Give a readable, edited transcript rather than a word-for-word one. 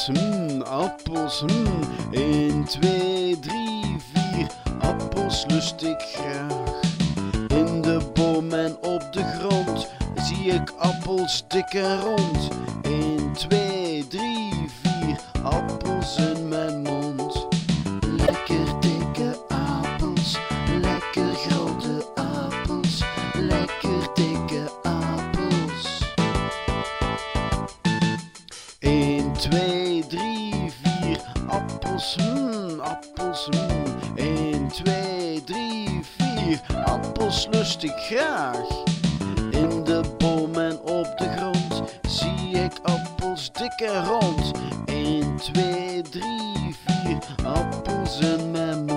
appels, appels, 1, 2, 3, 4. Appels lust ik graag. In de boom en op de grond zie ik appels dik en rond. 1, 2, 3, 4. Appels in mijn mond. Lekker dikke appels, lekker grote appels, lekker dikke appels. 1, 2, 3, 4. Appels, appels, 1, 2, 3, 4. Appels lust ik graag. In de boom en op de grond zie ik appels dik en rond. 1, 2, 3, 4. Appels in mijn mond.